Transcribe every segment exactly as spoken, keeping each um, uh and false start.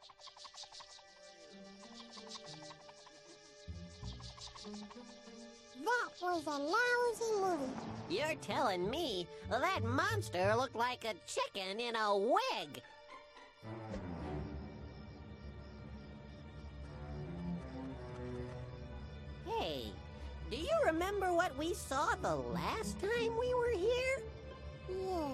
That was a lousy movie. You're telling me that monster looked like a chicken in a wig. Hey, do you remember what we saw the last time we were here? Yeah.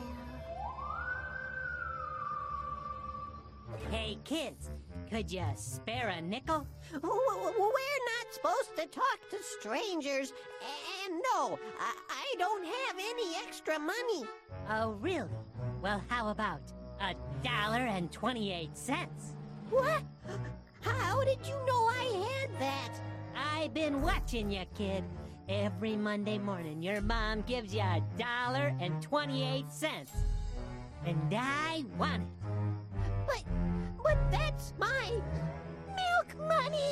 Hey, kids, could you spare a nickel? W- w- We're not supposed to talk to strangers. And no, I, I don't have any extra money. Oh, really? Well, how about a dollar and twenty-eight cents? What? How did you know I had that? I've been watching you, kid. Every Monday morning, your mom gives you a dollar and twenty-eight cents. And I want it. But, but that's my milk money.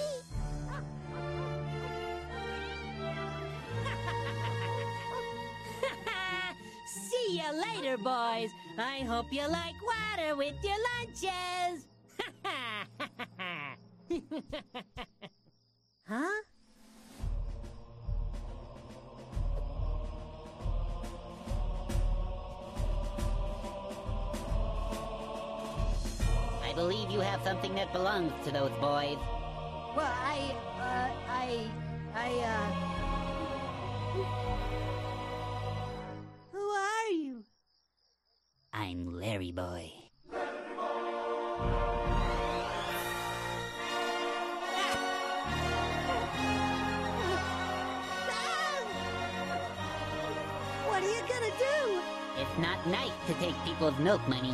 See you later, boys. I hope you like water with your lunches. Huh? I believe you have something that belongs to those boys. Well, I, uh, I, I, uh... Who are you? I'm Larry Boy. What are you gonna do? It's not nice to take people's milk money.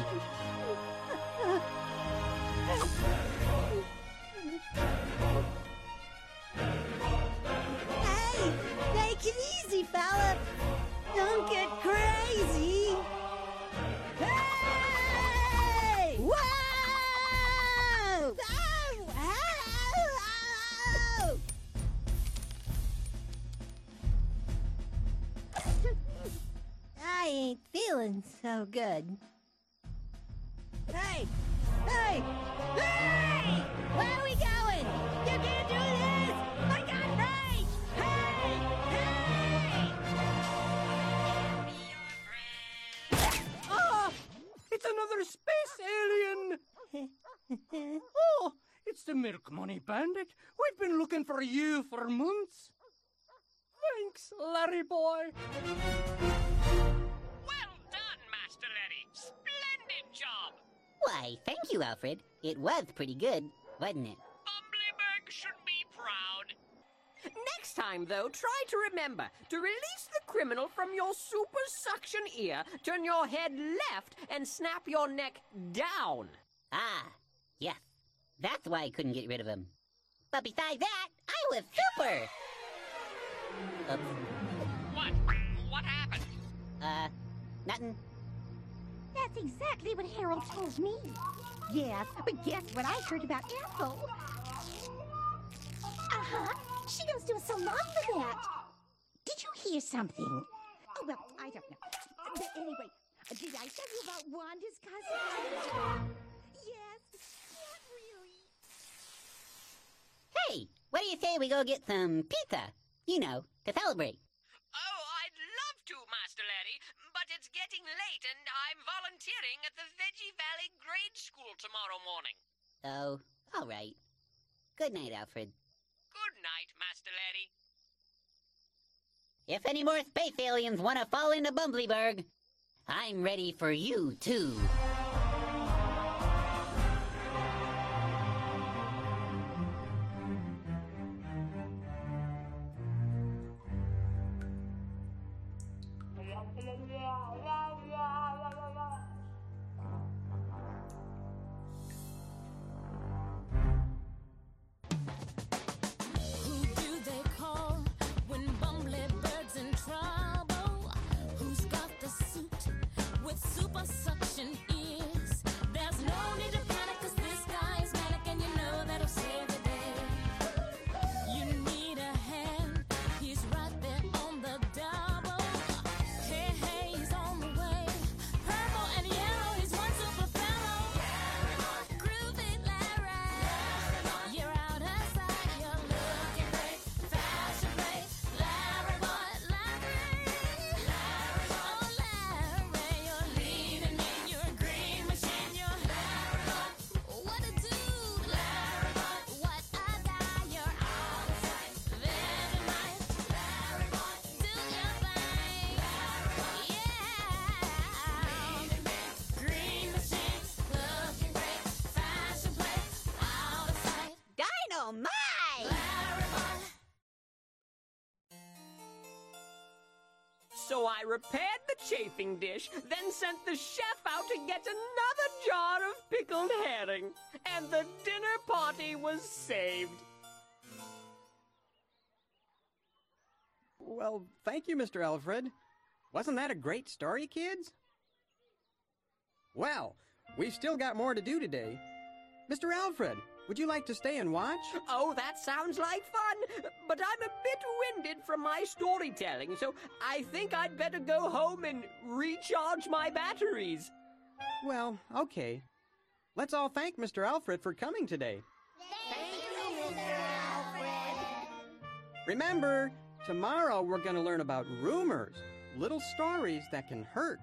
Hey, take it easy, fella. Don't get crazy. Hey! Whoa! Oh! Ow! I ain't feeling so good. Hey! Hey! Hey! Where are we going? You can't do this! I got rage! Hey! Hey! Ah! It's another space alien! Oh, it's the Milk Money Bandit. We've been looking for you for months. Thanks, Larry Boy. Well done, Master Larry. Splendid job. Why, thank you, Alfred. It was pretty good, wasn't it? Bumbleberg should be proud. Next time, though, try to remember to release the criminal from your super suction ear, turn your head left, and snap your neck down. Ah, yes. That's why I couldn't get rid of him. But besides that, I was super! Oops. What? What happened? Uh, nothing. That's exactly what Harold told me. Yes, but guess what I heard about Ethel? Uh-huh. She goes to a salon for that. Did you hear something? Oh, well, I don't know. But anyway, did I tell you about Wanda's cousin? Yes, not really. Hey, what do you say we go get some pizza? You know, to celebrate. Oh, I'd love to, Master Larry, but it's getting late and I'm volunteering at the Veggie Valley Grade School tomorrow morning. Oh, all right. Good night, Alfred. Good night, Master Larry. If any more space aliens want to fall into Bumbleberg, I'm ready for you, too. Who do they call when Bumbleberg's in trouble? Who's got the suit with super suction? So I repaired the chafing dish, then sent the chef out to get another jar of pickled herring. And the dinner party was saved. Well, thank you, Mister Alfred. Wasn't that a great story, kids? Well, we've still got more to do today. Mister Alfred, would you like to stay and watch? Oh, that sounds like fun, but I'm a bit winded from my storytelling, so I think I'd better go home and recharge my batteries. Well, okay. Let's all thank Mister Alfred for coming today. Thank you, Mister Alfred. Remember, tomorrow we're going to learn about rumors, little stories that can hurt.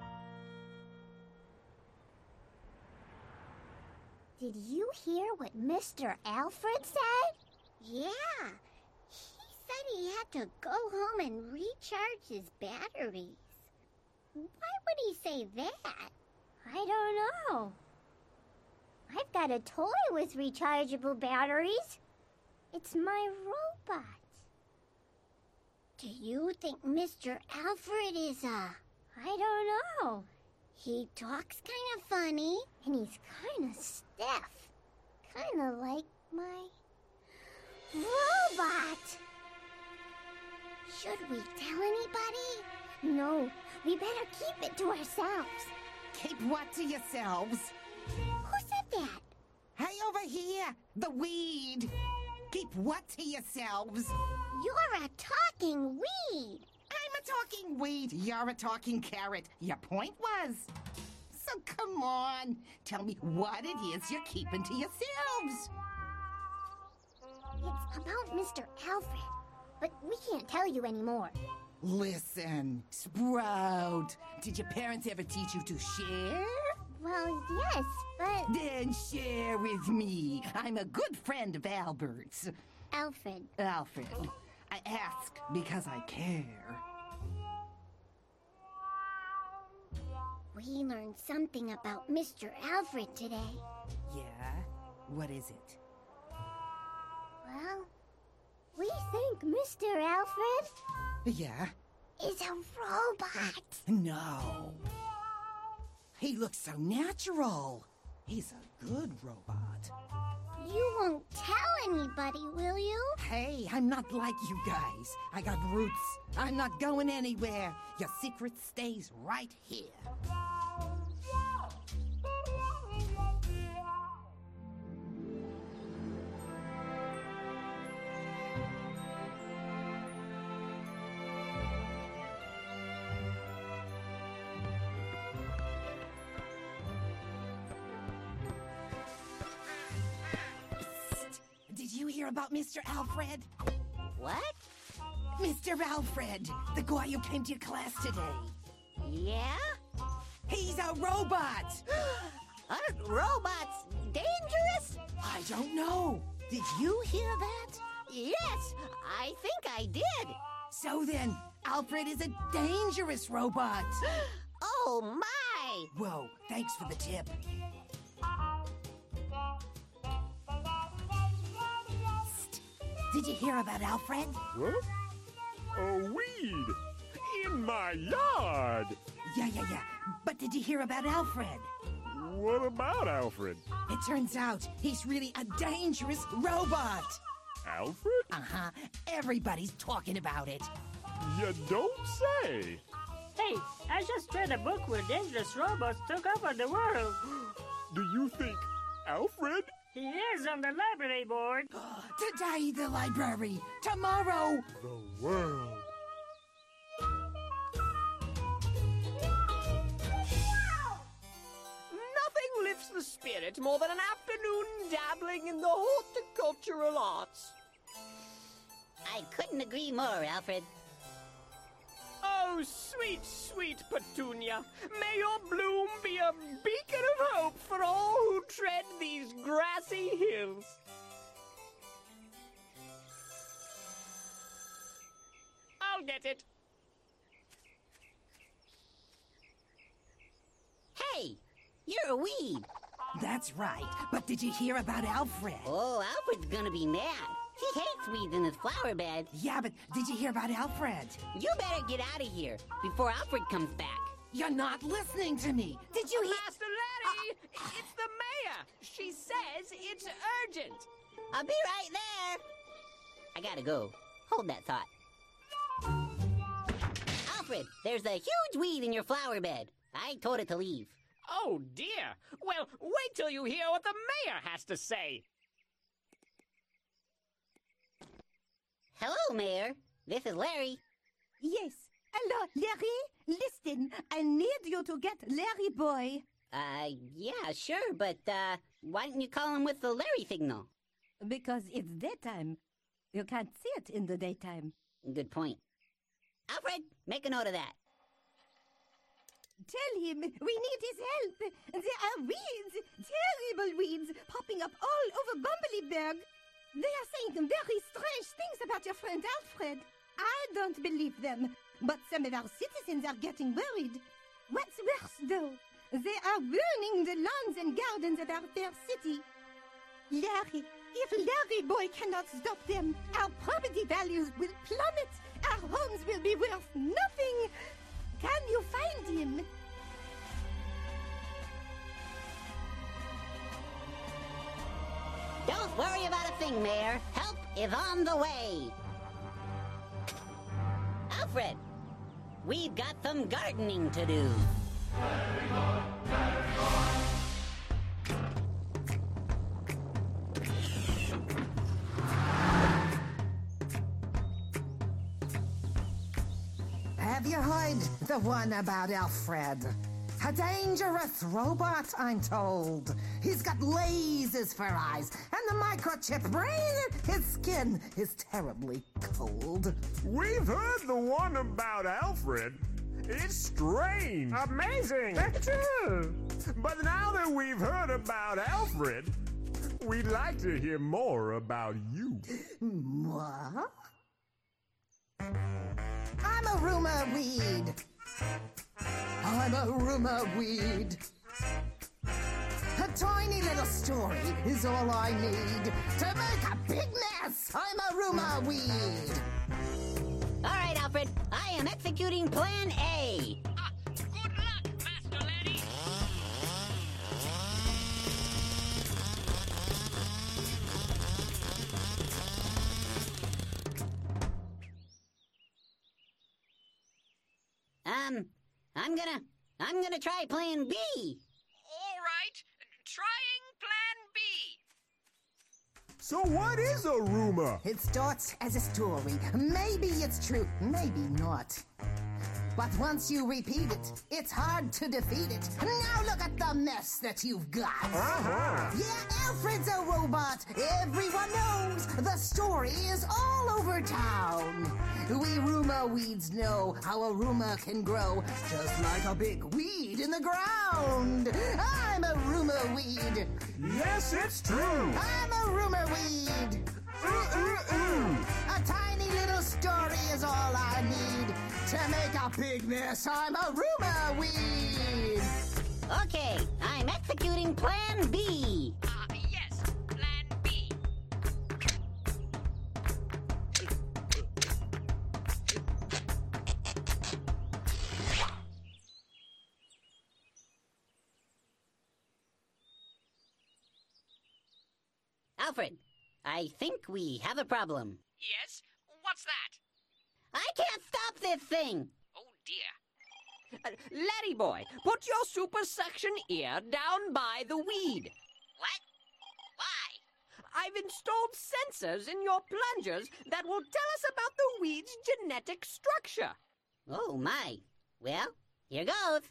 Did you hear what Mister Alfred said? Yeah. He said he had to go home and recharge his batteries. Why would he say that? I don't know. I've got a toy with rechargeable batteries. It's my robot. Do you think Mister Alfred is a... I don't know. He talks kind of funny. And he's kind of stiff. Kind of like my robot. Should we tell anybody? No, we better keep it to ourselves. Keep what to yourselves? Who said that? Hey, over here, the weed. Keep what to yourselves? You're a talking weed. I'm a talking weed. You're a talking carrot. Your point was. So come on, tell me what it is you're keeping to yourselves. It's about Mister Alfred, but we can't tell you anymore. Listen, Sprout, did your parents ever teach you to share? Well, yes, but... Then share with me. I'm a good friend of Albert's. Alfred. Alfred, I ask because I care. We learned something about Mister Alfred today. Yeah? What is it? Well, we think Mister Alfred Yeah? is a robot. No. He looks so natural. He's a good robot. You won't tell anybody, will you? Hey, I'm not like you guys. I got roots. I'm not going anywhere. Your secret stays right here. Did you hear about Mister Alfred? What? Mister Alfred, the guy who came to your class today. Yeah? He's a robot! Aren't robots dangerous? I don't know. Did you hear that? Yes, I think I did. So then, Alfred is a dangerous robot. Oh, my! Whoa, thanks for the tip. Psst. Did you hear about Alfred? What? A weed in my yard. Yeah, yeah, yeah. But did you hear about Alfred? What about Alfred? It turns out he's really a dangerous robot. Alfred? Uh-huh. Everybody's talking about it. You don't say. Hey, I just read a book where dangerous robots took over the world. Do you think Alfred? He is on the library board. Today, the library. Tomorrow, The world. Nothing lifts the spirit more than an afternoon dabbling in the horticultural arts. I couldn't agree more, Alfred. Oh, sweet, sweet Petunia, may your bloom be a beacon of hope for all who tread these grassy hills. I'll get it. Hey, you're a weed. that's right. But did you hear about Alfred? Oh, Alfred's gonna be mad. He hates weeds in his flower bed. Yeah, but did you hear about Alfred? You better get out of here before Alfred comes back. You're not listening to me. Did you hear? Master Letty, it's the mayor. She says it's urgent. I'll be right there. I gotta go. Hold that thought. Alfred, there's a huge weed in your flower bed. I told it to leave. Oh, dear. Well, wait till you hear what the mayor has to say. Hello, Mayor. This is Larry. Yes. Hello, Larry. Listen, I need you to get Larry boy. Uh, yeah, sure, but, uh, why don't you call him with the Larry signal? Because it's daytime. You can't see it in the daytime. Good point. Alfred, make a note of that. Tell him we need his help. There are weeds, terrible weeds, popping up all over Bumbleberg. They are saying very strange things about your friend Alfred. I don't believe them, but some of our citizens are getting worried. What's worse, though, they are ruining the lawns and gardens of our fair city. Larry, if Larry boy cannot stop them, our property values will plummet. Our homes will be worth nothing. Can you find him? Don't worry about a thing, Mayor. Help is on the way. Alfred, we've got some gardening to do. Have you heard the one about Alfred? A dangerous robot, I'm told. He's got lasers for eyes and the microchip brain. His skin is terribly cold. We've heard the one about Alfred. It's strange. Amazing. True. But now that we've heard about Alfred, we'd like to hear more about you. What? I'm a rumor weed. I'm a rumor weed. A tiny little story is all I need to make a big mess. I'm a rumor weed. All right, Alfred, I am executing Plan A. Uh, good luck, Master Letty. Um, I'm gonna, I'm gonna try Plan B. All right, trying Plan B. So what is a rumor? It starts as a story. Maybe it's true, maybe not. But once you repeat it, it's hard to defeat it. Now look at the mess that you've got. Uh-huh. Yeah, Alfred's a robot. Everyone knows the story is all over town. We rumor weeds know how a rumor can grow, just like a big weed in the ground. I'm a rumor weed. Yes, it's true. I'm a rumor weed. Ooh, ooh, ooh. A tiny little story is all I need to make a big mess. I'm a rumor weed. Okay, I'm executing Plan B. Uh, yes, Plan B. Alfred, I think we have a problem. Yes, what's that? I can't stop this thing. Oh, dear. Uh, Letty boy, put your super suction ear down by the weed. What? Why? I've installed sensors in your plungers that will tell us about the weed's genetic structure. Oh, my. Well, here goes.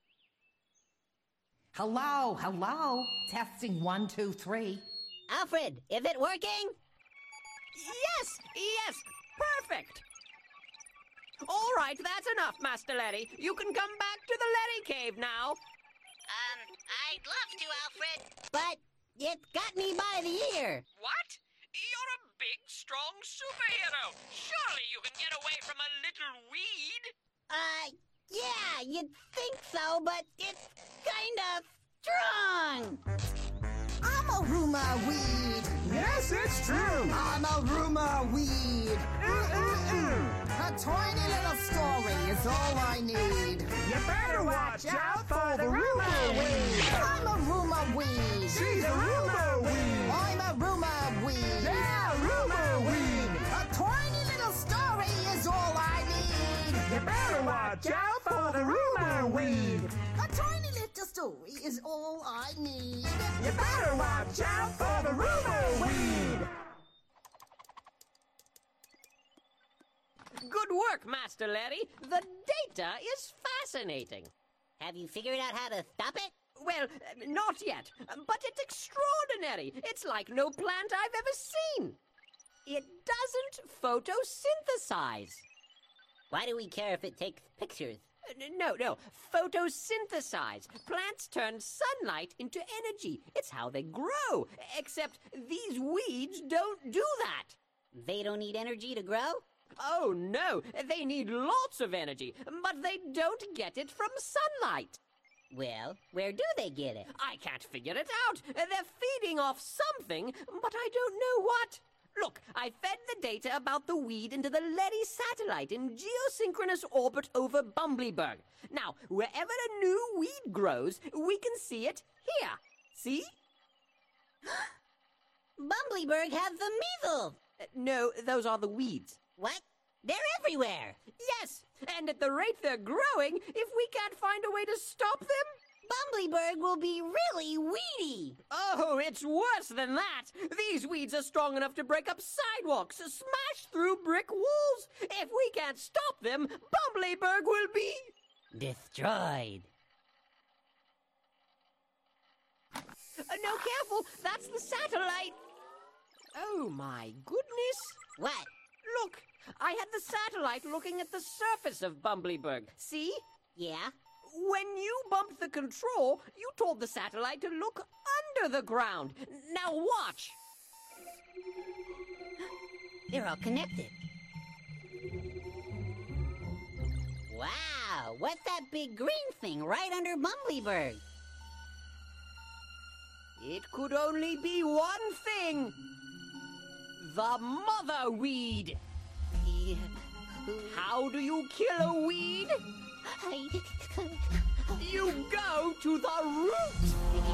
Hello, hello. Testing one, two, three. Alfred, is it working? Yes, yes, perfect. All right, that's enough, Master Letty. You can come back to the Letty cave now. Um, I'd love to, Alfred, but it got me by the ear. What? You're a big, strong superhero. Surely you can get away from a little weed. Uh, yeah, you'd think so, but it's kind of strong. I'm a rumor weed. Yes, it's true. I'm a rumor weed. A tiny little story is all I need. You better watch out for the rumor weed. I'm a rumor weed. She's a rumor weed. I'm a rumor weed. Yeah, rumor weed. A tiny little story is all I need. You better watch out for the rumor weed. A tiny little story is all I need. You better watch out for the rumor weed. Good work, Master Larry. The data is fascinating. Have you figured out how to stop it? Well, uh, not yet, but it's extraordinary. It's like no plant I've ever seen. It doesn't photosynthesize. Why do we care if it takes pictures? Uh, No, no, photosynthesize. Plants turn sunlight into energy. It's how they grow. Except these weeds don't do that. They don't need energy to grow? Oh, no, they need lots of energy, but they don't get it from sunlight. Well, where do they get it? I can't figure it out. They're feeding off something, but I don't know what. Look, I fed the data about the weed into the Letty satellite in geosynchronous orbit over Bumbleberg. Now, wherever a new weed grows, we can see it here. See? Bumbleberg has the measles. Uh, no, those are the weeds. What? They're everywhere. Yes, and at the rate they're growing, if we can't find a way to stop them... Bumbleberg will be really weedy. Oh, it's worse than that. These weeds are strong enough to break up sidewalks, smash through brick walls. If we can't stop them, Bumbleberg will be... destroyed. Uh, no, careful. That's the satellite. Oh, my goodness. What? Look, I had the satellite looking at the surface of Bumbleberg. See? Yeah? When you bumped the control, you told the satellite to look under the ground. Now watch. They're all connected. Wow, what's that big green thing right under Bumbleberg? It could only be one thing. The mother weed. How do you kill a weed? You go to the root.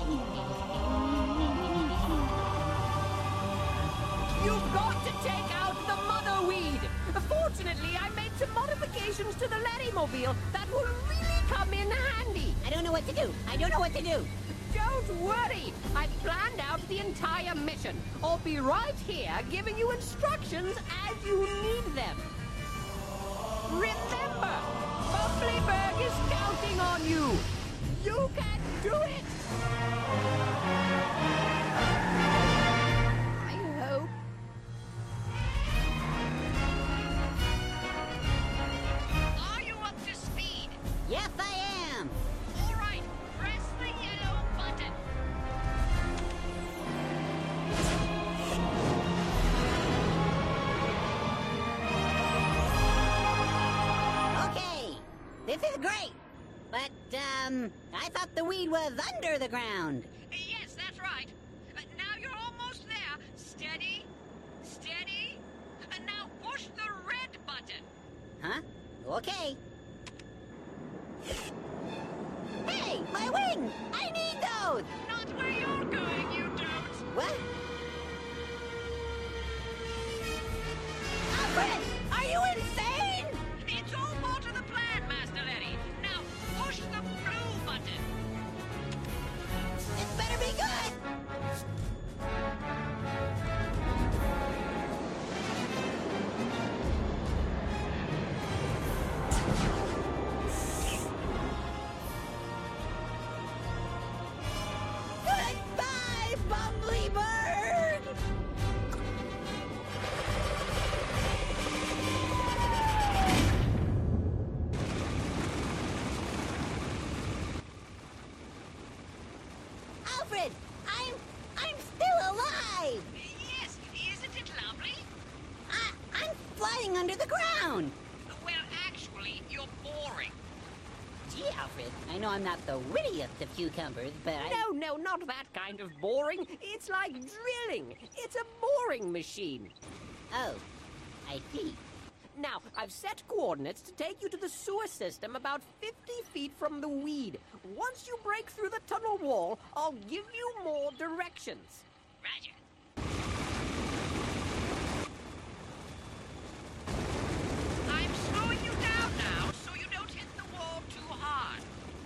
You've got to take out the mother weed. Fortunately, I made some modifications to the Larrymobile that will really come in handy. I don't know what to do. I don't know what to do. Don't worry. I've planned out the entire mission. I'll be right here giving you instructions as you need them. Remember, Bumbleberg is counting on you. You can do it. I hope. Are you up to speed? Yes, I am. All right, press the yellow button. Okay, this is great. But, um, I thought the weed was under the ground. Yes, that's right. Uh, now you're almost there. Steady, steady. And now push the red button. Huh? Okay. Hey, my wings! I need those! Not where you're going, you don't. What? Alfred! Are you insane? It's all part of the plan, Master Larry. Now push the blue button. It better be good! Goodbye, Bumbleberg! Alfred, I'm I'm still alive. Yes, isn't it lovely? I, I'm flying under the ground. Well, actually, you're boring. Gee, Alfred, I know I'm not the wittiest of cucumbers, but I... No, no, not that kind of boring. It's like drilling. It's a boring machine. Oh, I see. Now, I've set coordinates to take you to the sewer system about fifty feet from the weed. Once you break through the tunnel wall, I'll give you more directions. Roger. I'm slowing you down now so you don't hit the wall too hard.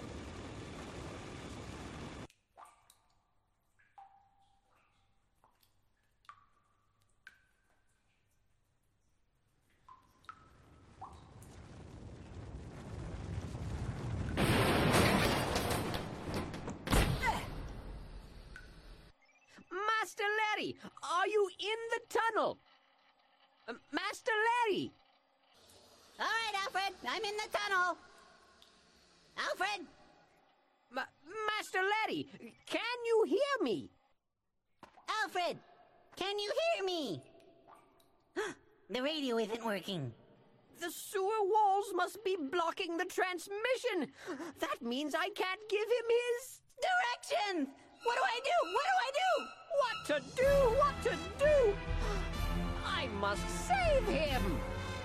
Master Larry, are you in the tunnel? Uh, Master Larry! All right, Alfred, I'm in the tunnel. Alfred! Ma Master Larry, can you hear me? Alfred, can you hear me? The radio isn't working. The sewer walls must be blocking the transmission. That means I can't give him his... Directions! What do I do? What do I do? What to do? What to do? I must save him!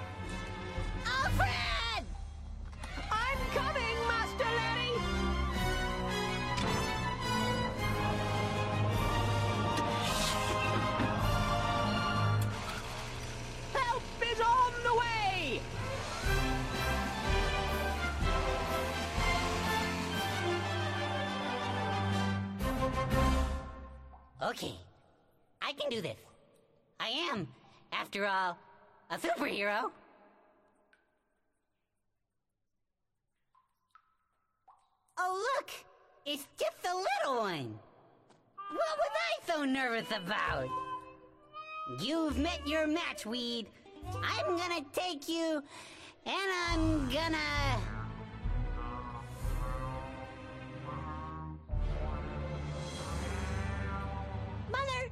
Alfred! I'm coming, Master Larry! Help is on the way! Okay, I can do this. I am, after all, a superhero. Oh, look! It's just a little one! What was I so nervous about? You've met your match, Weed. I'm gonna take you, and I'm gonna... Mother!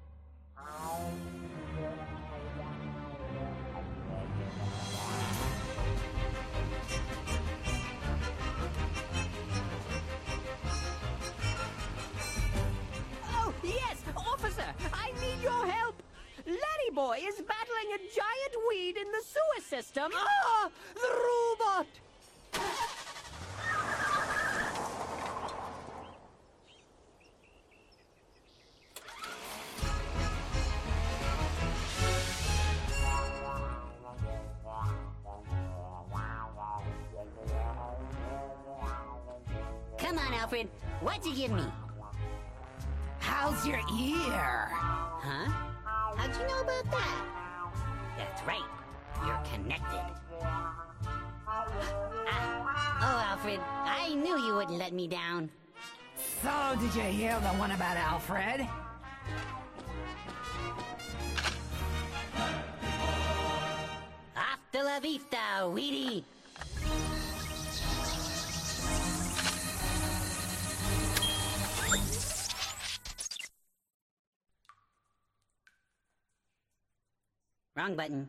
Oh, yes, officer, I need your help. Larry Boy is battling a giant weed in the sewer system. Ah! The robot! Come on, Alfred. What'd you give me? How's your ear? Huh? How'd you know about that? That's right. You're connected. Ah. Oh, Alfred, I knew you wouldn't let me down. So, did you hear the one about Alfred? Hasta la vista, Weedy. Wrong button.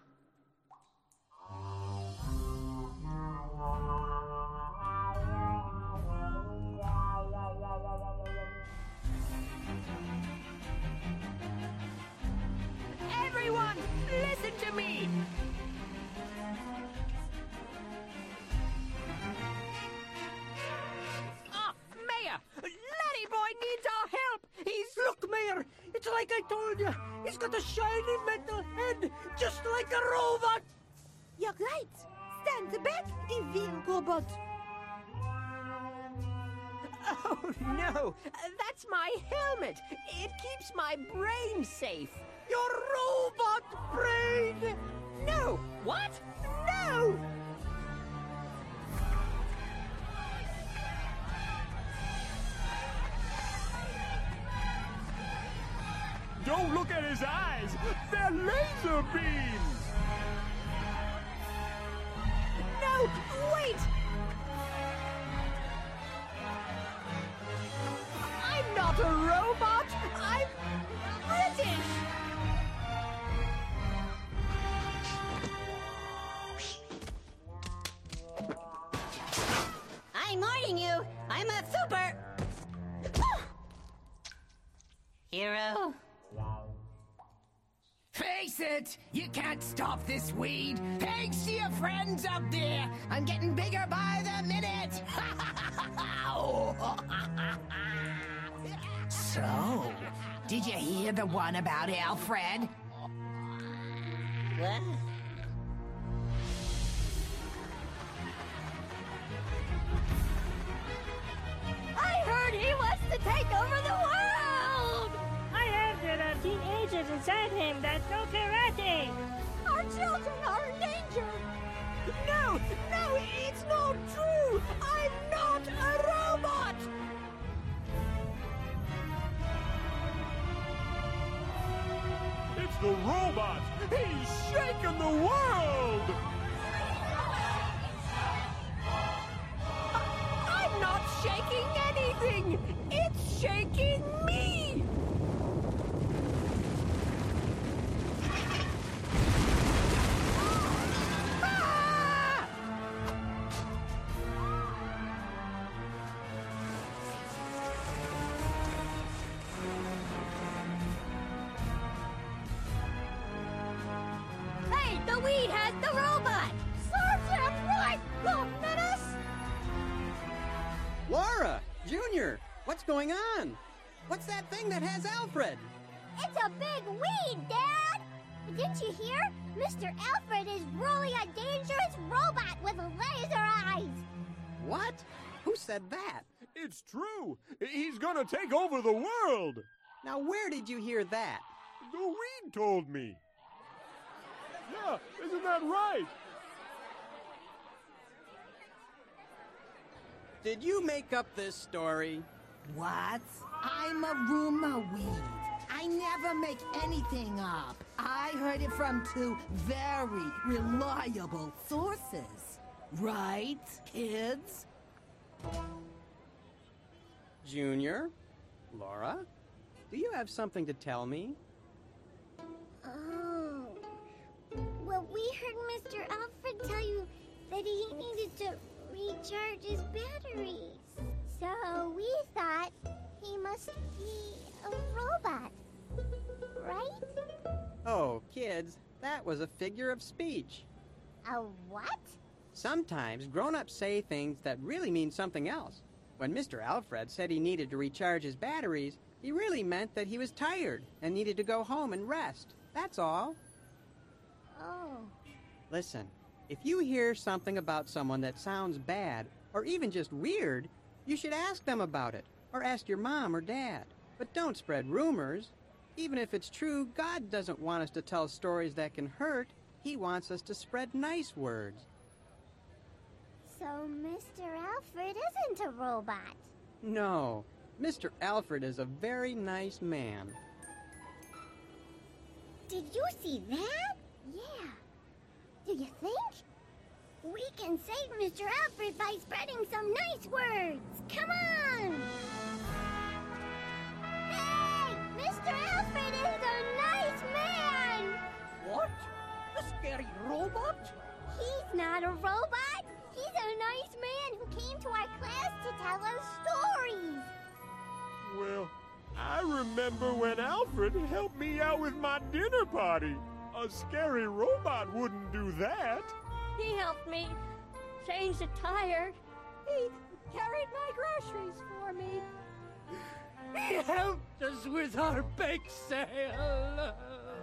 Everyone, listen to me. Ah, Mayor, Larry Boy needs our help. He's... Look, Mayor, it's like I told you. He's got a shiny metal head, just like a robot. You're right. Stand back, evil robot. Oh, no. That's my helmet. It keeps my brain safe. Your robot brain! No! What? No! Don't look at his eyes! They're laser beams! No! Wait! I'm not a robot! I'm British! warning you, I'm a super... hero. Face it, you can't stop this weed. Thanks to your friends up there, I'm getting bigger by the minute. So, did you hear the one about Alfred? What? I heard he wants to take over the world! I heard there are teenagers inside him that know karate. Our children are in danger! No, no, it's not true! I'm not a robot! It's the robot! He's shaking the world! I'm not shaking anything! It's shaking me! Ah! Hey, the weed has the robot! Serves him right, the menace! Laura! Junior! What's going on? What's that thing that has Alfred? It's a big weed, Dad! Didn't you hear? Mister Alfred is really a dangerous robot with laser eyes! What? Who said that? It's true! He's gonna take over the world! Now, where did you hear that? The weed told me! Yeah, isn't that right? Did you make up this story? What? I'm a rumor weed. I never make anything up. I heard it from two very reliable sources. Right, kids? Junior? Laura? Do you have something to tell me? Oh. Well, we heard Mister Alfred tell you that he needed to recharge his batteries. So we thought he must be a robot, right? Oh, kids, that was a figure of speech. A what? Sometimes grown-ups say things that really mean something else. When Mister Alfred said he needed to recharge his batteries, he really meant that he was tired and needed to go home and rest. That's all. Oh. Listen, if you hear something about someone that sounds bad or even just weird, you should ask them about it or ask your mom or dad. But don't spread rumors. Even if it's true, God doesn't want us to tell stories that can hurt. He wants us to spread nice words. So Mister Alfred isn't a robot. No, Mister Alfred is a very nice man. Did you see that? Yeah. Do you think? We can save Mister Alfred by spreading some nice words. Come on! Hey! Mister Alfred is a nice man! What? A scary robot? He's not a robot! He's a nice man who came to our class to tell us stories! Well, I remember when Alfred helped me out with my dinner party. A scary robot wouldn't do that. He helped me change the tire. He carried my groceries for me. He helped us with our bake sale.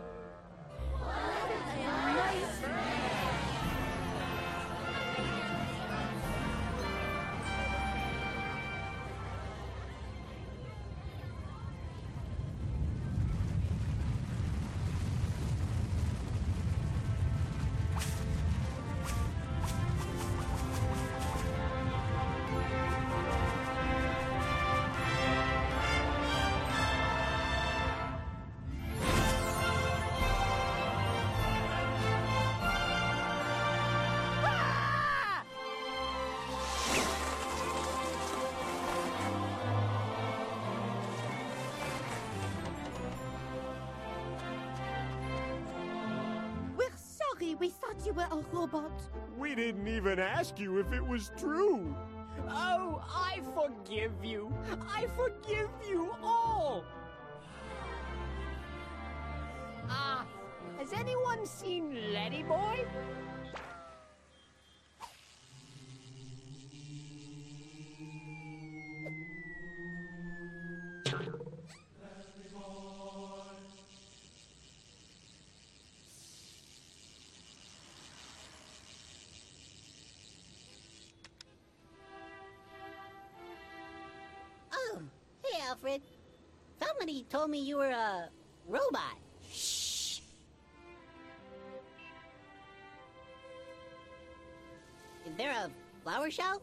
We thought you were a robot. We didn't even ask you if it was true. Oh, you. I forgive you. I forgive you all. Ah, uh, has anyone seen Letty Boy? Oh, hey, Alfred. Somebody told me you were a robot. Shh. Is there a flower show?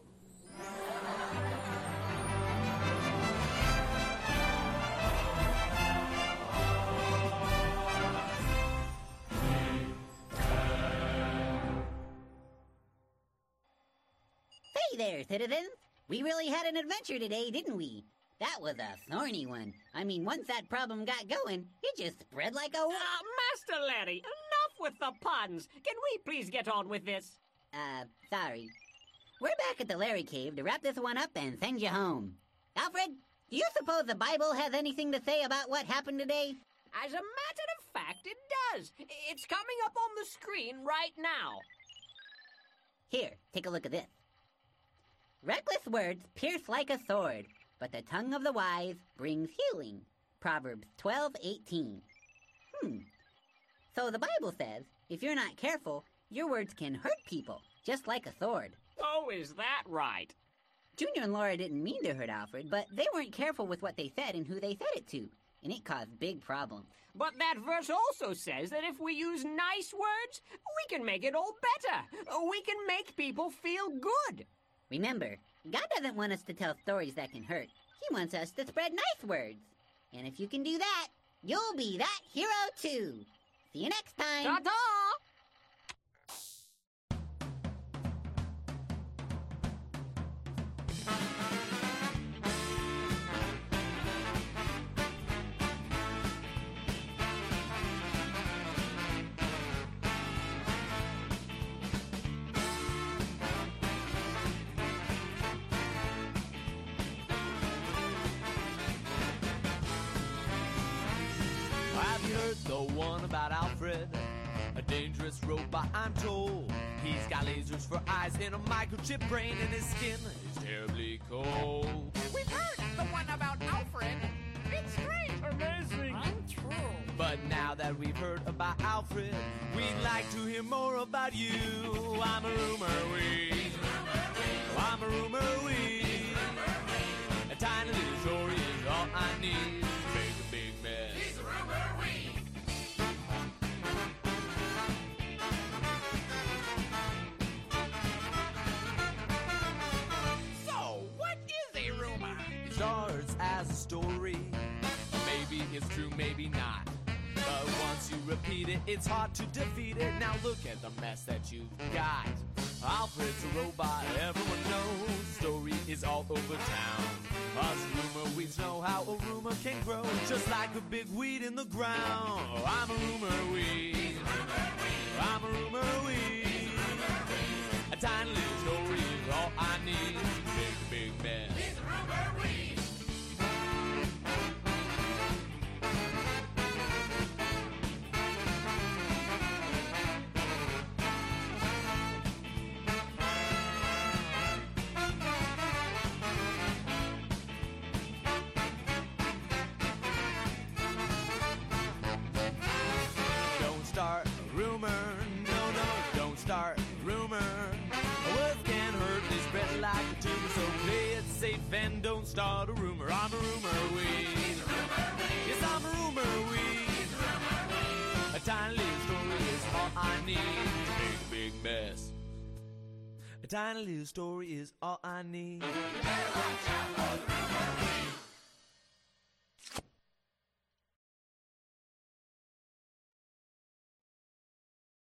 Hey there, citizens. We really had an adventure today, didn't we? That was a thorny one. I mean, once that problem got going, it just spread like a... Uh, Master Larry, enough with the puns. Can we please get on with this? Uh, sorry. We're back at the Larry Cave to wrap this one up and send you home. Alfred, do you suppose the Bible has anything to say about what happened today? As a matter of fact, it does. It's coming up on the screen right now. Here, take a look at this. Reckless words pierce like a sword, but the tongue of the wise brings healing. Proverbs twelve eighteen. Hmm. So the Bible says, if you're not careful, your words can hurt people, just like a sword. Oh, is that right? Junior and Laura didn't mean to hurt Alfred, but they weren't careful with what they said and who they said it to, and it caused big problems. But that verse also says that if we use nice words, we can make it all better. We can make people feel good. Remember, God doesn't want us to tell stories that can hurt. He wants us to spread nice words. And if you can do that, you'll be that hero too. See you next time. Ta-ta! The one about Alfred, a dangerous robot, I'm told. He's got lasers for eyes and a microchip brain, and his skin is terribly cold. We've heard the one about Alfred. It's great. Amazing. Untrue. But now that we've heard about Alfred, we'd like to hear more about you. I'm a rumor weed. I'm a rumor weed. A tiny little story is all I need to make a big mess. He's a rumor weed. Starts as a story. Maybe it's true, maybe not. But once you repeat it, it's hard to defeat it. Now look at the mess that you've got. Alfred's a robot, everyone knows. Story is all over town. Us rumor weeds know how a rumor can grow, just like a big weed in the ground. I'm a rumor weed. I'm a rumor weed. A tiny little story is all I need to make a big mess. And don't start a rumor. I'm a rumor weed. Yes, I'm a rumor weed. A tiny little story is all I need to make a big mess. A tiny little story is all I need. You better watch out for the rumor weed.